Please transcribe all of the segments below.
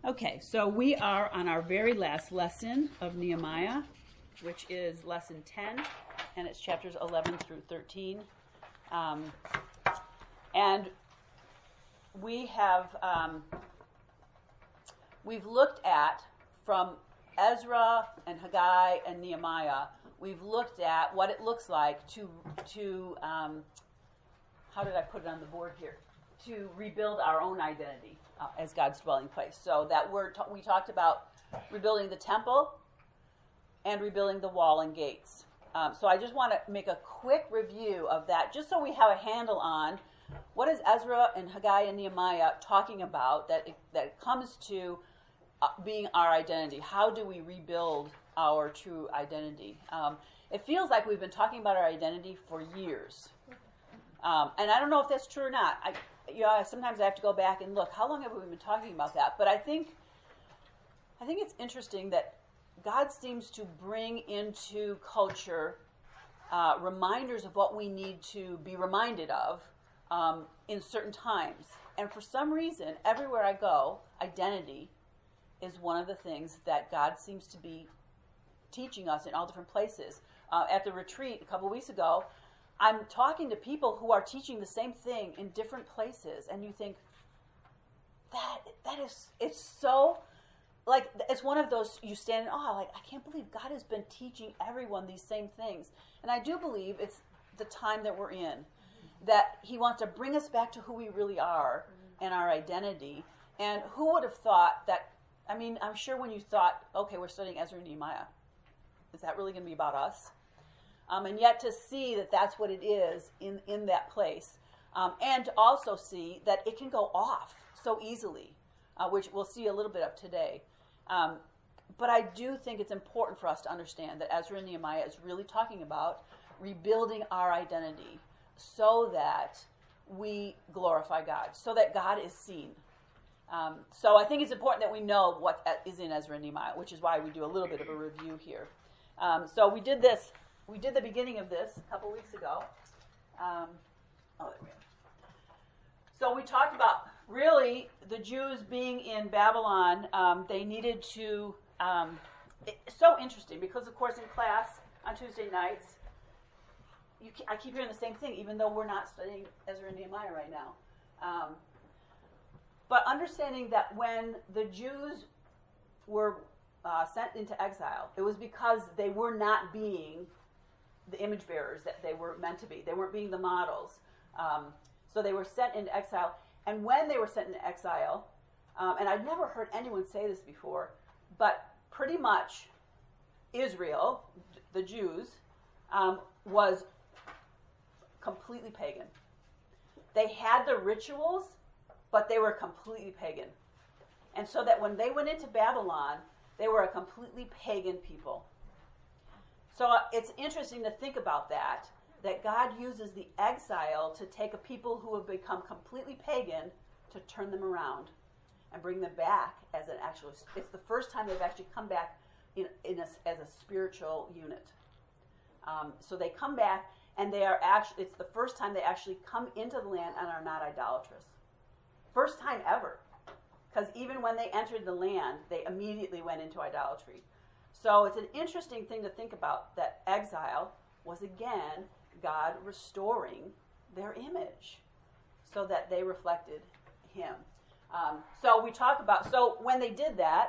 Okay, so we are on our very last lesson of Nehemiah, which is lesson 10, and it's chapters 11 through 13. And we have, we've looked at, from Ezra and Haggai and Nehemiah, we've looked at what it looks like to how did I put it on the board here? To rebuild our own identity as God's dwelling place. So that we talked about rebuilding the temple and rebuilding the wall and gates. So I just want to make a quick review of that, just so we have a handle on what is Ezra and Haggai and Nehemiah talking about that it comes to being our identity. How do we rebuild our true identity? It feels like we've been talking about our identity for years. And I don't know if that's true or not. Sometimes I have to go back and look. How long have we been talking about that? But I think it's interesting that God seems to bring into culture reminders of what we need to be reminded of in certain times. And for some reason, everywhere I go, identity is one of the things that God seems to be teaching us in all different places. At the retreat a couple weeks ago, I'm talking to people who are teaching the same thing in different places, and you think, it's so, like, it's one of those, you stand in awe, like, I can't believe God has been teaching everyone these same things. And I do believe it's the time that we're in, that he wants to bring us back to who we really are and our identity. And who would have thought that, I mean, I'm sure when you thought, okay, we're studying Ezra and Nehemiah, is that really going to be about us? And yet to see that that's what it is in that place. And to also see that it can go off so easily, which we'll see a little bit of today. But I do think it's important for us to understand that Ezra and Nehemiah is really talking about rebuilding our identity so that we glorify God, so that God is seen. So I think it's important that we know what is in Ezra and Nehemiah, which is why we do a little bit of a review here. So we did the beginning of this a couple weeks ago. There we go. So we talked about really the Jews being in Babylon. They needed to. It's so interesting because, of course, in class on Tuesday nights, I keep hearing the same thing, even though we're not studying Ezra and Nehemiah right now. But understanding that when the Jews were sent into exile, it was because they were not being the image bearers that they were meant to be. They weren't being the models. So they were sent into exile. And when they were sent into exile, and I've never heard anyone say this before, but pretty much Israel, the Jews, was completely pagan. They had the rituals, but they were completely pagan. And so that when they went into Babylon, they were a completely pagan people. So it's interesting to think about that God uses the exile to take a people who have become completely pagan to turn them around and bring them back as an actual, it's the first time they've actually come back as a spiritual unit. So they come back and they are actually, it's the first time they actually come into the land and are not idolatrous. First time ever. Because even when they entered the land, they immediately went into idolatry. So it's an interesting thing to think about, that exile was, again, God restoring their image so that they reflected him. So we talk about, so when they did that,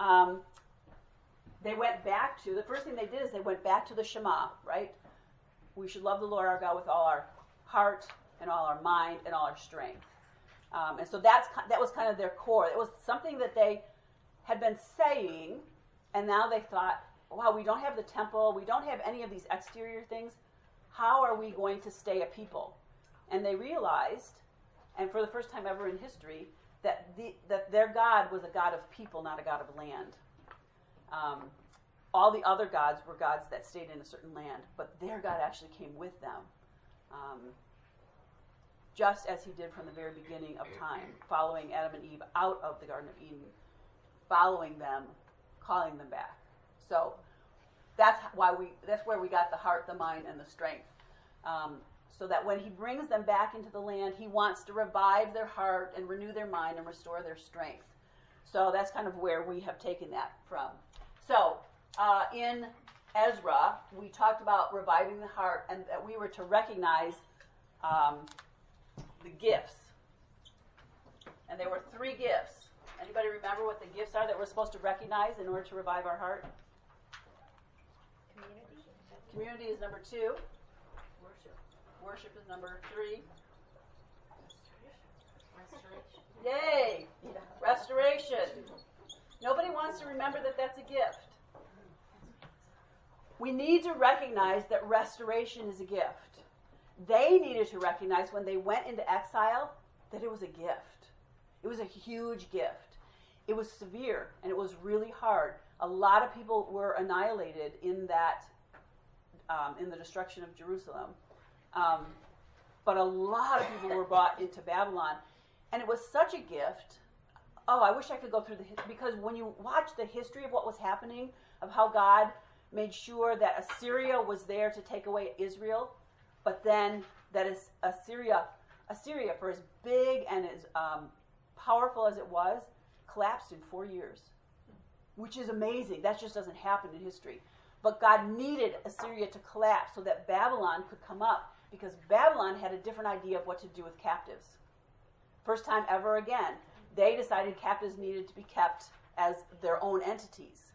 they went back to, the first thing they did is they went back to the Shema, right? We should love the Lord our God with all our heart and all our mind and all our strength. And so that was kind of their core. It was something that they had been saying, and now they thought, wow, we don't have the temple, we don't have any of these exterior things. How are we going to stay a people? And they realized, and for the first time ever in history, that their God was a God of people, not a God of land. All the other gods were gods that stayed in a certain land, but their God actually came with them. Just as he did from the very beginning of time, following Adam and Eve out of the Garden of Eden, following them, calling them back. So that's where we got the heart, the mind, and the strength. So that when he brings them back into the land, he wants to revive their heart and renew their mind and restore their strength. So that's kind of where we have taken that from. So in Ezra, we talked about reviving the heart, and that we were to recognize the gifts. And there were 3 gifts. Anybody remember what the gifts are that we're supposed to recognize in order to revive our heart? Community is number 2. Worship is number 3. Restoration. Yay! Restoration. Nobody wants to remember that that's a gift. We need to recognize that restoration is a gift. They needed to recognize when they went into exile that it was a gift. It was a huge gift. It was severe, and it was really hard. A lot of people were annihilated in that, in the destruction of Jerusalem. But a lot of people were brought into Babylon. And it was such a gift. Oh, I wish I could go through because when you watch the history of what was happening, of how God made sure that Assyria was there to take away Israel, but then that is Assyria, for as big and as powerful as it was, collapsed in 4 years, which is amazing. That just doesn't happen in history. But God needed Assyria to collapse so that Babylon could come up, because Babylon had a different idea of what to do with captives. First time ever again, they decided captives needed to be kept as their own entities,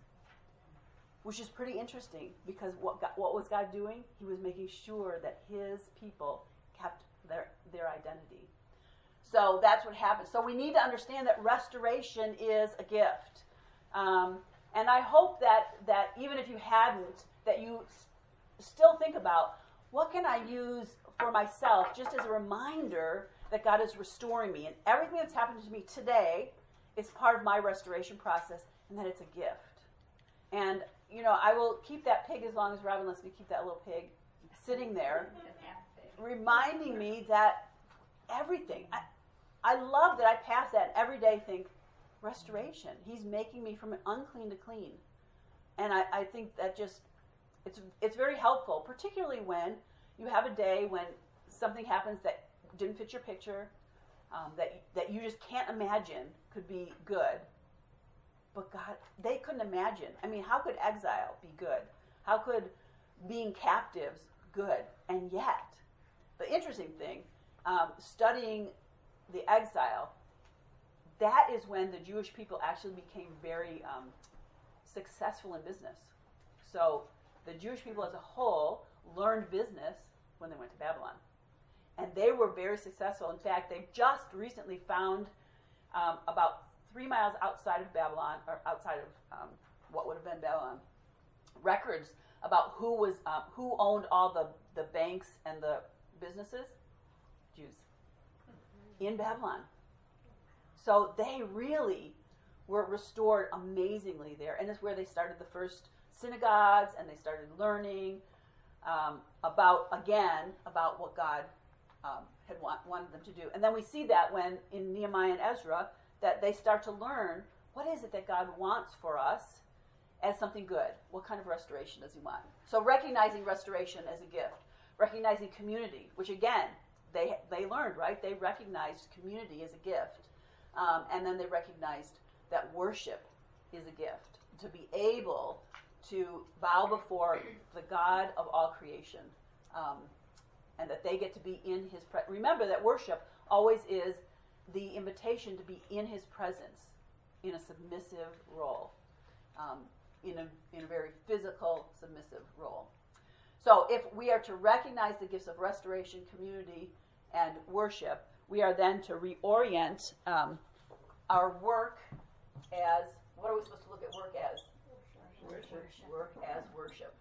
which is pretty interesting, because what was God doing? He was making sure that his people kept their identity. So that's what happened. So we need to understand that restoration is a gift. And I hope that even if you hadn't, that you still think about, what can I use for myself just as a reminder that God is restoring me. And everything that's happened to me today is part of my restoration process, and that it's a gift. And, I will keep that pig as long as Robin lets me keep that little pig sitting there, reminding me that everything, I love that I pass that and every day think, restoration. He's making me from unclean to clean. And I think that just, it's very helpful, particularly when you have a day when something happens that didn't fit your picture, that you just can't imagine could be good. But God, they couldn't imagine. I mean, how could exile be good? How could being captives good? And yet, the interesting thing, studying the exile, that is when the Jewish people actually became very successful in business. So the Jewish people as a whole learned business when they went to Babylon. And they were very successful. In fact, they just recently found about 3 miles outside of Babylon, or outside of what would have been Babylon, records about who owned all the banks and the businesses. Jews. In Babylon. So they really were restored amazingly there. And it's where they started the first synagogues, and they started learning about what God had wanted them to do. And then we see that when in Nehemiah and Ezra, that they start to learn, what is it that God wants for us as something good? What kind of restoration does he want? So recognizing restoration as a gift, recognizing community, which again, they learned, right? They recognized community as a gift. And then they recognized that worship is a gift. To be able to bow before the God of all creation. And that they get to be in his presence. Remember that worship always is the invitation to be in his presence in a submissive role. In a very physical, submissive role. So if we are to recognize the gifts of restoration, community, and worship, we are then to reorient our work as, what are we supposed to look at work as? Work as worship.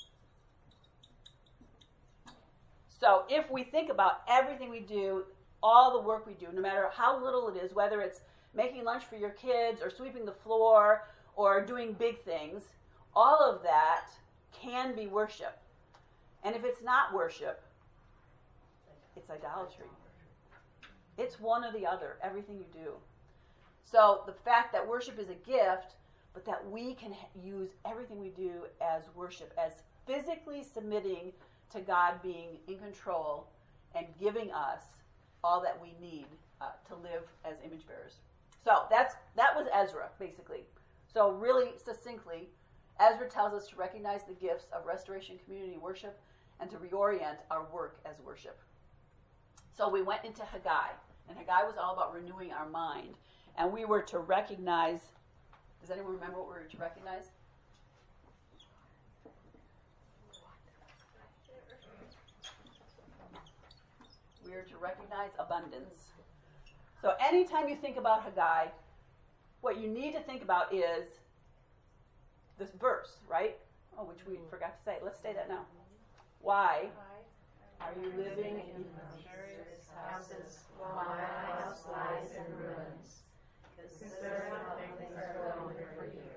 So if we think about everything we do, all the work we do, no matter how little it is, whether it's making lunch for your kids or sweeping the floor or doing big things, all of that can be worship. And if it's not worship, it's idolatry. It's one or the other, everything you do. So the fact that worship is a gift, but that we can use everything we do as worship, as physically submitting to God being in control and giving us all that we need to live as image bearers. So that was Ezra, basically. So really succinctly, Ezra tells us to recognize the gifts of restoration community worship and to reorient our work as worship. So we went into Haggai, and Haggai was all about renewing our mind. And we were to recognize, does anyone remember what we were to recognize? We are to recognize abundance. So anytime you think about Haggai, what you need to think about is this verse, right? Oh, which we forgot to say. Let's say that now. Why are you living in luxurious houses while my house lies in ruins? Consider how things are going for you.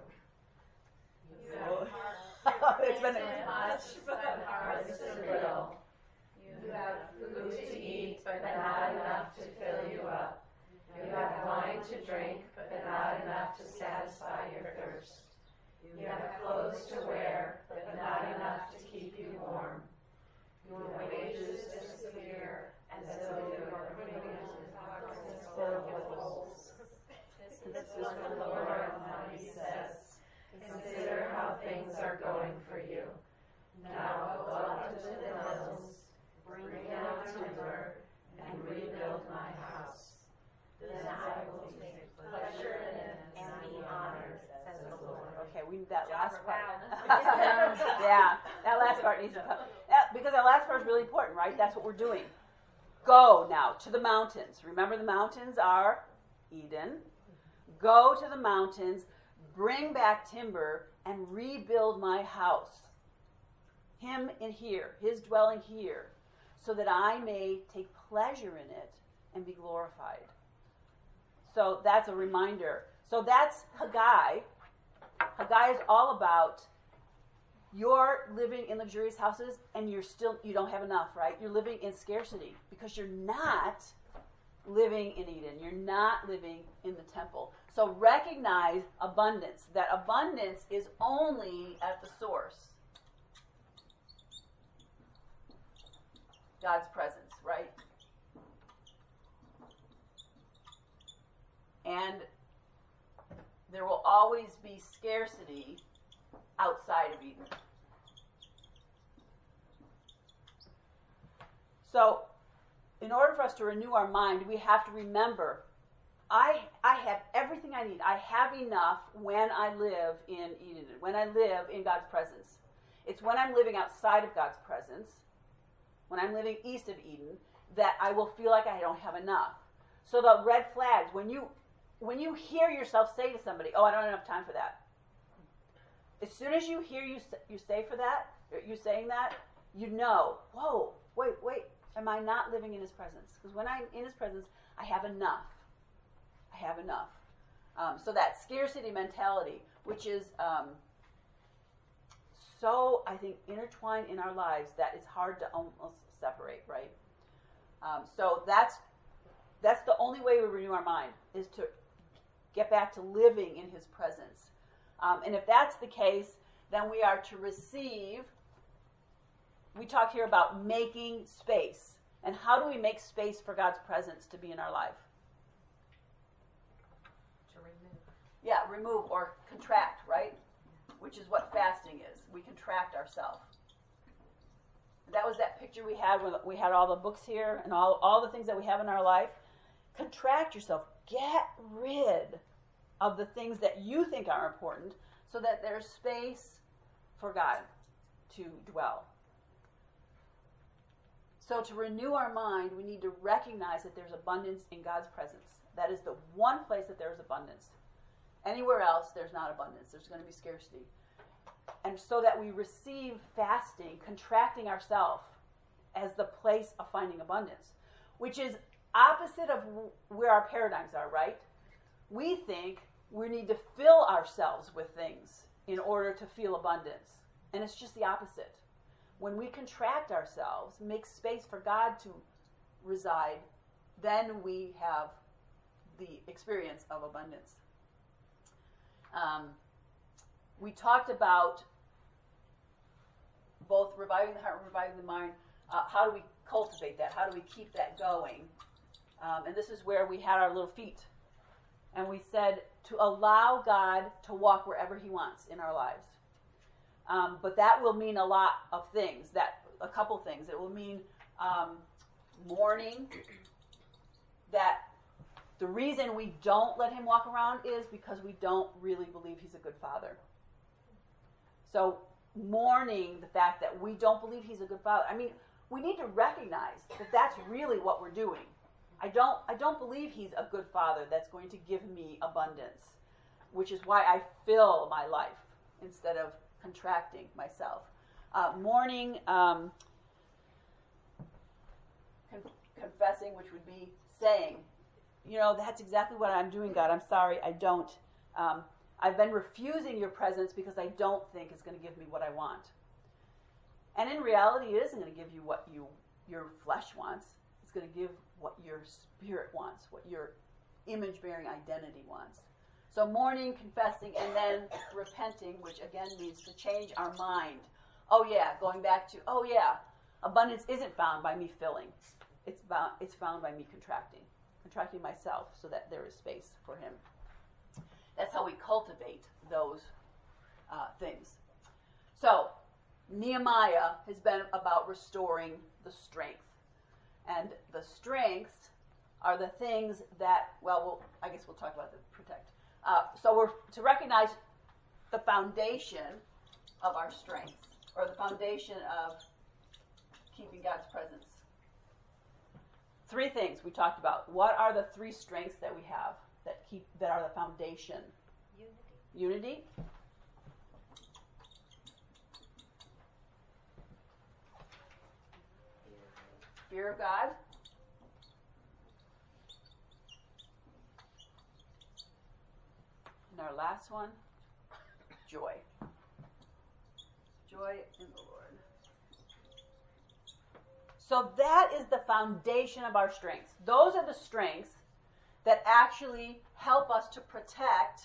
It's been much, but harvest is little. You have food to eat, but not enough to fill you up. You have wine to drink, but not enough to satisfy your thirst. You have clothes to wear, but not enough to keep you warm. Your wages disappear, as though your pockets is filled with holes. This is what the Lord Almighty says. Consider how things are going for you. Now go up to the hills, bring down timber, and rebuild my house. Then I will take pleasure in it and be honored, says the Lord. Okay, we need that last part. Yeah, that last part needs to come. Because that last part is really important, right? That's what we're doing. Go now to the mountains. Remember, the mountains are Eden. Go to the mountains, bring back timber, and rebuild my house. Him in here, his dwelling here, so that I may take pleasure in it and be glorified. So that's a reminder. So that's Haggai. Haggai is all about you're living in luxurious houses and you don't have enough, right? You're living in scarcity because you're not living in Eden. You're not living in the temple. So recognize abundance. That abundance is only at the source. God's presence, right? And there will always be scarcity outside of Eden. So, in order for us to renew our mind, we have to remember, I have everything I need. I have enough when I live in Eden, when I live in God's presence. It's when I'm living outside of God's presence, when I'm living east of Eden, that I will feel like I don't have enough. So the red flags, when you hear yourself say to somebody, oh, I don't have enough time for that. As soon as you hear you say for that, you saying that, you know, whoa, wait, am I not living in his presence? Because when I'm in his presence, I have enough. So that scarcity mentality, which is so, I think, intertwined in our lives that it's hard to almost separate, right? So that's the only way we renew our mind, is to get back to living in his presence. And if that's the case, then we are to receive. We talk here about making space. And how do we make space for God's presence to be in our life? To remove. Yeah, remove or contract, right? Which is what fasting is. We contract ourselves. That was that picture we had when we had all the books here and all the things that we have in our life. Contract yourself. Get rid of the things that you think are important so that there's space for God to dwell. So to renew our mind, we need to recognize that there's abundance in God's presence. That is the one place that there's abundance. Anywhere else, there's not abundance. There's going to be scarcity. And so that we receive fasting, contracting ourselves as the place of finding abundance, which is opposite of where our paradigms are, right? We think we need to fill ourselves with things in order to feel abundance. And it's just the opposite. When we contract ourselves, make space for God to reside, then we have the experience of abundance. We talked about both reviving the heart and reviving the mind. How do we cultivate that? How do we keep that going? And this is where we had our little feet. And we said to allow God to walk wherever he wants in our lives. But that will mean a lot of things, a couple things. It will mean mourning, that the reason we don't let him walk around is because we don't really believe he's a good father. So mourning the fact that we don't believe he's a good father. I mean, we need to recognize that that's really what we're doing. I don't believe he's a good father that's going to give me abundance, which is why I fill my life instead of contracting myself. Mourning, confessing, which would be saying, that's exactly what I'm doing, God. I'm sorry, I don't. I've been refusing your presence because I don't think it's going to give me what I want. And in reality, it isn't going to give you what your flesh wants. It's going to give what your spirit wants, what your image-bearing identity wants. So mourning, confessing, and then repenting, which again means to change our mind. Going back to, abundance isn't found by me filling. It's found by me contracting myself so that there is space for him. That's how we cultivate those things. So Nehemiah has been about restoring the strength. And the strengths are the things that, I guess we'll talk about the protect. So we're to recognize the foundation of our strength, or the foundation of keeping God's presence. 3 things we talked about. What are the 3 strengths that we have that are the foundation? Unity. Fear of God. And our last one, joy. Joy in the Lord. So that is the foundation of our strengths. Those are the strengths that actually help us to protect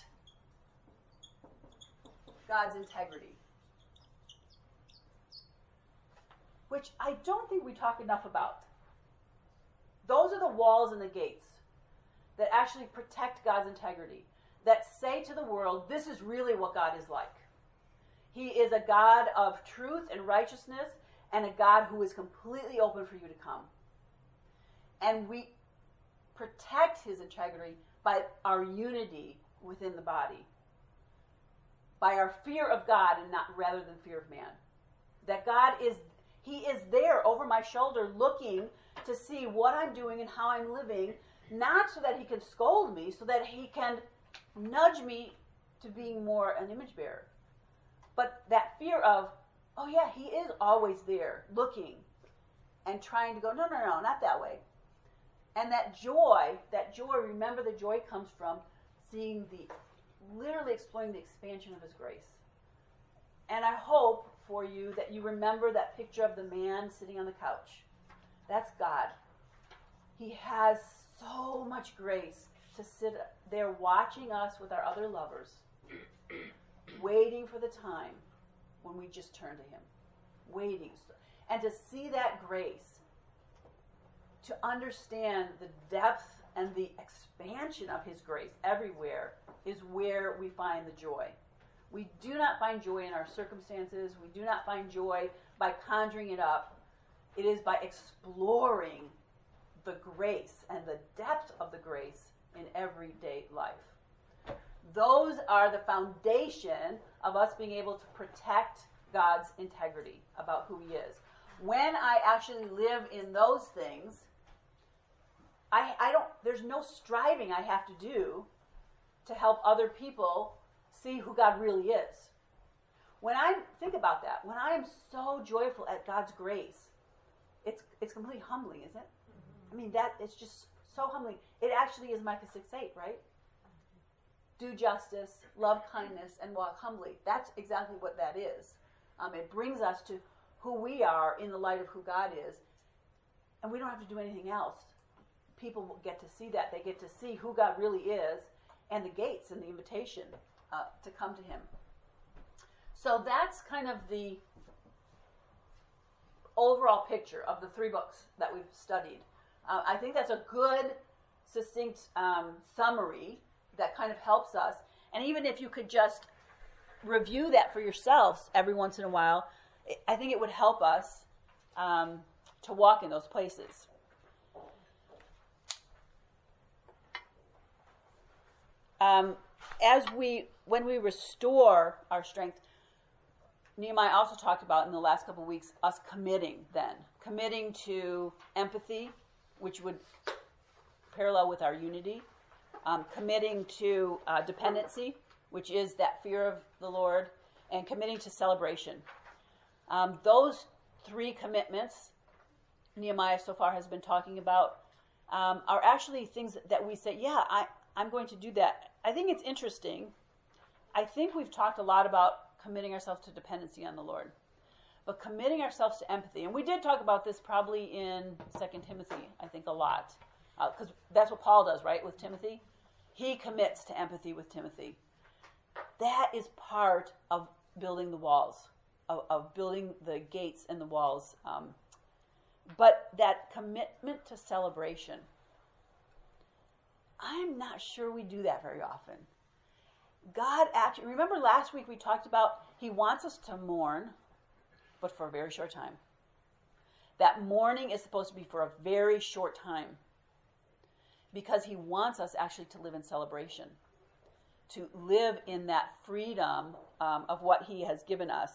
God's integrity. Which I don't think we talk enough about. Those are the walls and the gates that actually protect God's integrity, that say to the world, this is really what God is like. He is a God of truth and righteousness, and a God who is completely open for you to come. And we protect his integrity by our unity within the body, by our fear of God and not rather than fear of man. That he is there over my shoulder looking to see what I'm doing and how I'm living, not so that he can scold me, so that he can nudge me to being more an image bearer. But that fear of, he is always there looking and trying to go, no, not that way. And that joy, remember the joy comes from seeing literally exploring the expansion of his grace. And I hope for you that you remember that picture of the man sitting on the couch. That's God. He has so much grace to sit there watching us with our other lovers, waiting for the time when we just turn to him. Waiting. And to see that grace, to understand the depth and the expansion of his grace everywhere is where we find the joy. We do not find joy in our circumstances. We do not find joy by conjuring it up. It is by exploring the grace and the depth of the grace in everyday life. Those are the foundation of us being able to protect God's integrity about who he is. When I actually live in those things, there's no striving I have to do to help other people see who God really is. Think about that. When I am so joyful at God's grace, it's completely humbling, isn't it? I mean, it's just so humbling. It actually is Micah 6:8, right? Do justice, love kindness, and walk humbly. That's exactly what that is. It brings us to who we are in the light of who God is, and we don't have to do anything else. People will get to see that. They get to see who God really is, and the gates and the invitation to come to him. So that's kind of the overall picture of the 3 books that we've studied. I think that's a good, succinct summary that kind of helps us. And even if you could just review that for yourselves every once in a while, I think it would help us to walk in those places. When we restore our strength, Nehemiah also talked about in the last couple of weeks us committing to empathy, which would parallel with our unity, committing to dependency, which is that fear of the Lord, and committing to celebration. Those three commitments Nehemiah so far has been talking about are actually things that we say, yeah, I'm going to do that. I think it's interesting. I think we've talked a lot about committing ourselves to dependency on the Lord, but committing ourselves to empathy, and we did talk about this probably in 2 Timothy, I think a lot, because that's what Paul does, right, with Timothy? He commits to empathy with Timothy. That is part of building the walls, of building the gates and the walls. But that commitment to celebration, I'm not sure we do that very often. God actually, remember last week we talked about he wants us to mourn, but for a very short time. That mourning is supposed to be for a very short time because he wants us actually to live in celebration, to live in that freedom of what he has given us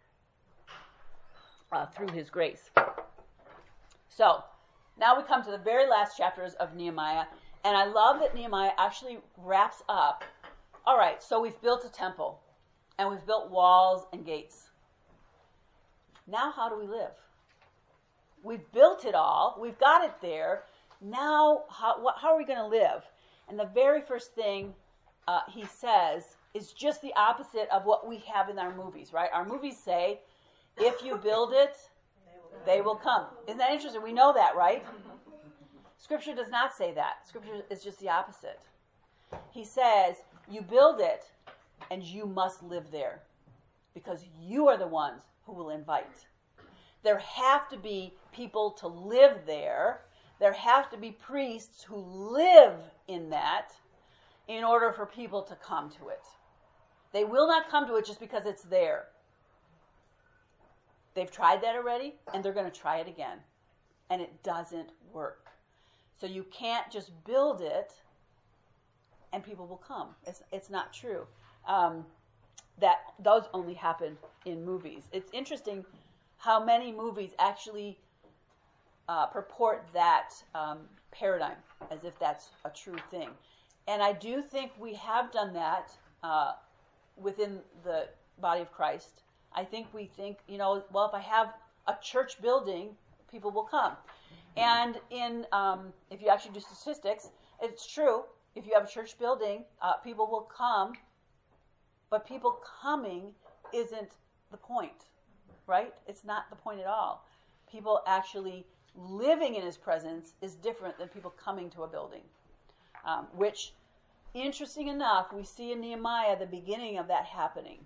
through his grace. So, now we come to the very last chapters of Nehemiah, and I love that Nehemiah actually wraps up. All right, so we've built a temple, and we've built walls and gates. Now how do we live? We've built it all. We've got it there. Now how are we going to live? And the very first thing he says is just the opposite of what we have in our movies, right? Our movies say, if you build it, they will come. Isn't that interesting? We know that, right? Scripture does not say that. Scripture is just the opposite. He says, you build it, and you must live there, because you are the ones who will invite. There have to be people to live there. There have to be priests who live in that in order for people to come to it. They will not come to it just because it's there. They've tried that already, and they're going to try it again. And it doesn't work. So you can't just build it, and people will come. It's not true. That those only happen in movies. It's interesting how many movies actually purport that paradigm as if that's a true thing. And I do think we have done that within the body of Christ. I think we think, well, if I have a church building, people will come. And if you actually do statistics, it's true. If you have a church building, people will come. But people coming isn't the point, right? It's not the point at all. People actually living in his presence is different than people coming to a building, which, interesting enough, we see in Nehemiah the beginning of that happening.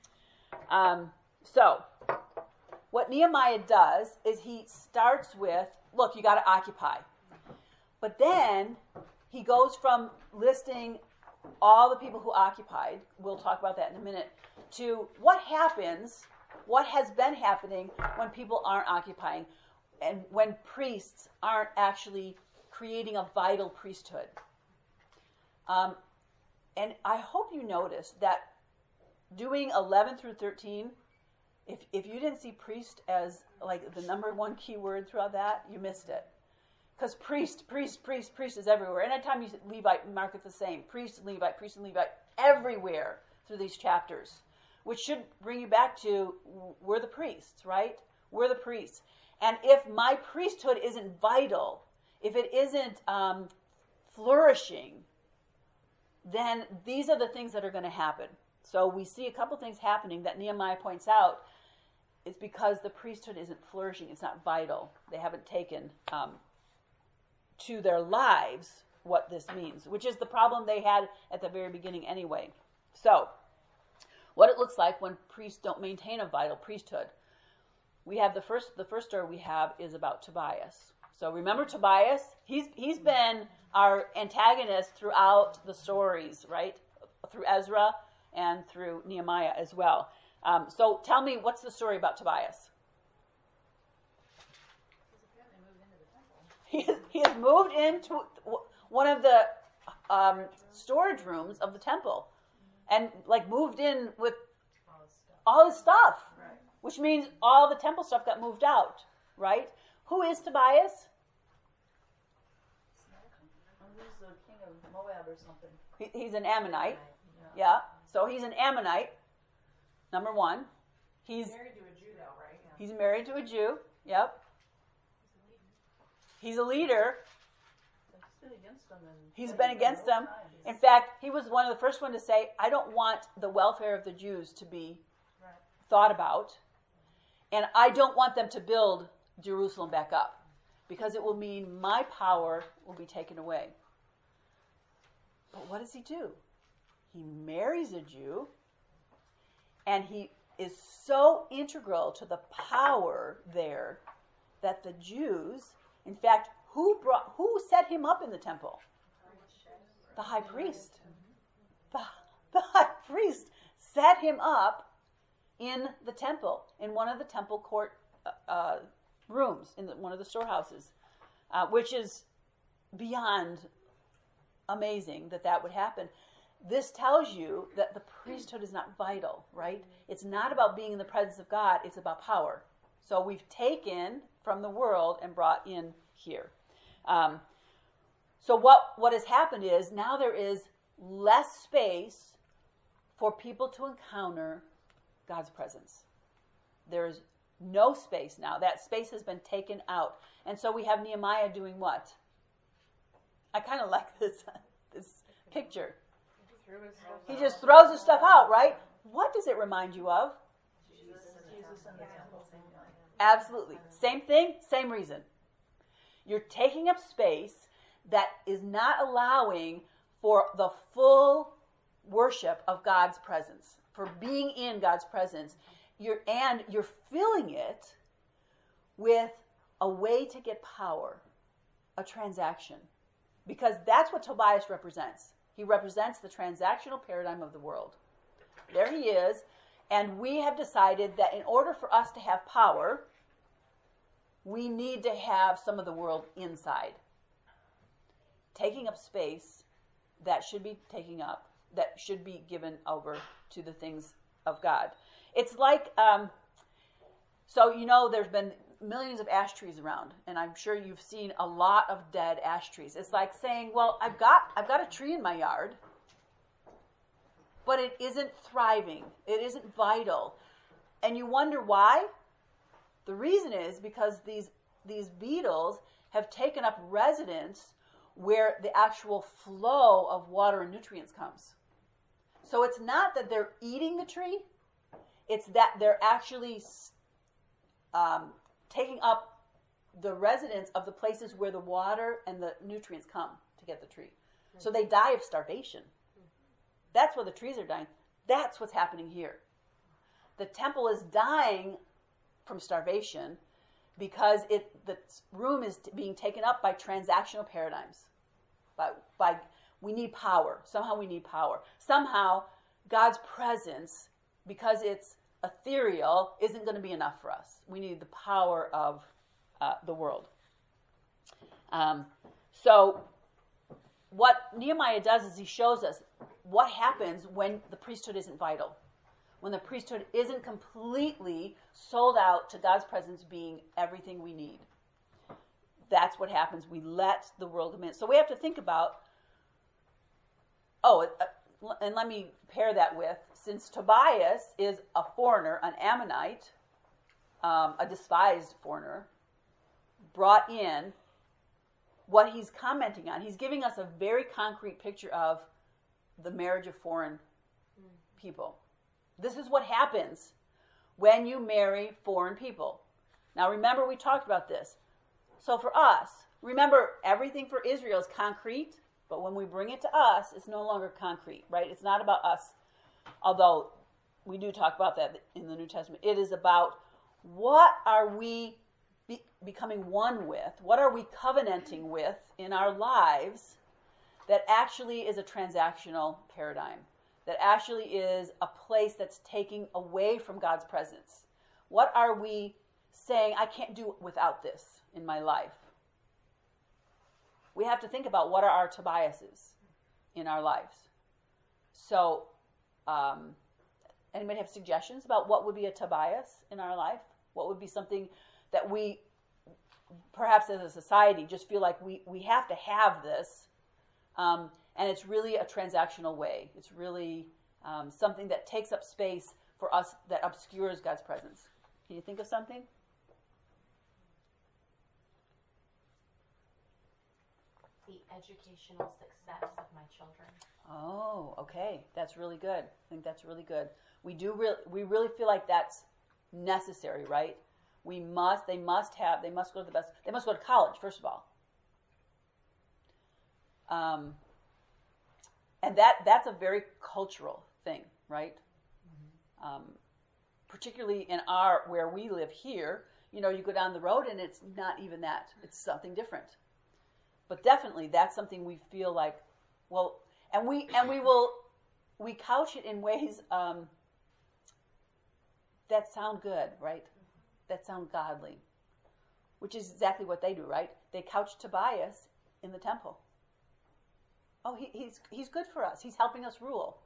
So, what Nehemiah does is he starts with, look, you got to occupy. But then he goes from listing all the people who occupied, we'll talk about that in a minute, to what happens, what has been happening when people aren't occupying and when priests aren't actually creating a vital priesthood. And I hope you noticed that doing 11 through 13, if you didn't see priest as like the number one key word throughout that, you missed it. Because priest is everywhere. Anytime you Levite, mark it the same. Priest and Levite, everywhere through these chapters. Which should bring you back to, we're the priests, right? We're the priests. And if my priesthood isn't vital, if it isn't flourishing, then these are the things that are going to happen. So we see a couple things happening that Nehemiah points out. It's because the priesthood isn't flourishing. It's not vital. They haven't taken to their lives what this means, which is the problem they had at the very beginning anyway. So, what it looks like when priests don't maintain a vital priesthood. We have the first story we have is about Tobias. So remember Tobias? He's been our antagonist throughout the stories, right? Through Ezra and through Nehemiah as well. So tell me, what's the story about Tobias? He has moved into one of the storage rooms of the temple, and like moved in with all his stuff, right. Which means all the temple stuff got moved out, right? Who is Tobias? He's the king of Moab or something. He's an Ammonite. Yeah. So he's an Ammonite. Number one. He's married to a Jew, though, right? Yeah. He's married to a Jew. Yep. He's a leader. He's been against them. In fact, he was one of the first one to say, I don't want the welfare of the Jews to be thought about. And I don't want them to build Jerusalem back up, because it will mean my power will be taken away. But what does he do? He marries a Jew, and he is so integral to the power there that the Jews, in fact, who set him up in the temple? The high priest. The high priest set him up in the temple, in one of the temple court rooms, in one of the storehouses, which is beyond amazing that would happen. This tells you that the priesthood is not vital, right? It's not about being in the presence of God, it's about power. So we've taken from the world and brought in here. So what has happened is now there is less space for people to encounter God's presence. There's no space now. That space has been taken out. And so we have Nehemiah doing what? I kind of like this picture. He just throws his stuff out, right? What does it remind you of? Jesus and the temple. Absolutely. Same thing, same reason. You're taking up space that is not allowing for the full worship of God's presence, for being in God's presence. You're filling it with a way to get power, a transaction. Because that's what Tobias represents. He represents the transactional paradigm of the world. There he is, and we have decided that in order for us to have power, we need to have some of the world inside. Taking up space that should be taking up, that should be given over to the things of God. It's like, there's been millions of ash trees around, and I'm sure you've seen a lot of dead ash trees. It's like saying, well, I've got a tree in my yard, but it isn't thriving. It isn't vital. And you wonder why? The reason is because these beetles have taken up residence where the actual flow of water and nutrients comes. So it's not that they're eating the tree, it's that they're actually taking up the residence of the places where the water and the nutrients come to get the tree. So they die of starvation. That's where the trees are dying. That's what's happening here. The temple is dying from starvation because the room is being taken up by transactional paradigms. By we need power. Somehow we need power. Somehow God's presence, because it's ethereal, isn't going to be enough for us. We need the power of the world. So what Nehemiah does is he shows us what happens when the priesthood isn't vital. When the priesthood isn't completely sold out to God's presence being everything we need. That's what happens. We let the world come in. So we have to think about, and let me pair that with, since Tobias is a foreigner, an Ammonite, a despised foreigner, brought in, what he's commenting on, he's giving us a very concrete picture of the marriage of foreign people. This is what happens when you marry foreign people. Now remember, we talked about this. So for us, remember, everything for Israel is concrete, but when we bring it to us, it's no longer concrete, right? It's not about us, although we do talk about that in the New Testament. It is about what are we becoming one with? What are we covenanting with in our lives that actually is a transactional paradigm? That actually is a place that's taking away from God's presence? What are we saying, I can't do without this in my life? We have to think about what are our Tobiases in our lives. So, anybody have suggestions about what would be a Tobias in our life? What would be something that we, perhaps as a society, just feel like we have to have this, and it's really a transactional way. It's really something that takes up space for us, that obscures God's presence. Can you think of something? The educational success of my children. Oh, okay. That's really good. I think that's really good. We really feel like that's necessary, right? They must go to the best, they must go to college, first of all. And that's a very cultural thing, right? Mm-hmm. Particularly in where we live here, you go down the road and it's not even that. It's something different. But definitely that's something we feel like, well, and we couch it in ways that sound good, right? That sound godly, which is exactly what they do, right? They couch Tobias in the temple. Oh, he's good for us. He's helping us rule.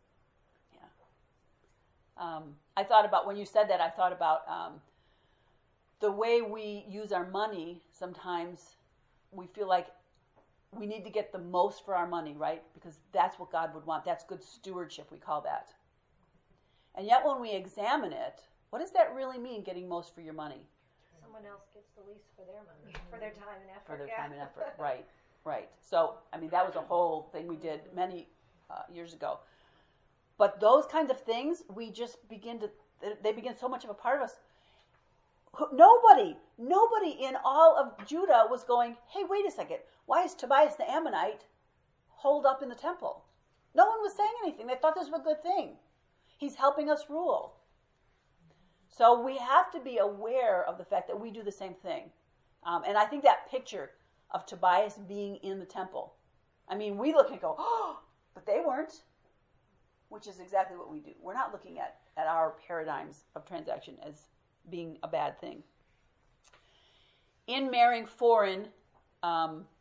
Yeah. I thought about, when you said that, I thought about the way we use our money. Sometimes we feel like we need to get the most for our money, right? Because that's what God would want. That's good stewardship, we call that. And yet when we examine it, what does that really mean, getting most for your money? Someone else gets the least for their money, for their time and effort. For their time and effort, right. So, that was a whole thing we did many years ago. But those kinds of things, they begin so much of a part of us. Nobody in all of Judah was going, hey, wait a second, why is Tobias the Ammonite holed up in the temple? No one was saying anything. They thought this was a good thing. He's helping us rule. So we have to be aware of the fact that we do the same thing. And I think that picture of Tobias being in the temple, we look and go, oh, but they weren't, which is exactly what we do. We're not looking at our paradigms of transaction as being a bad thing. In marrying foreign,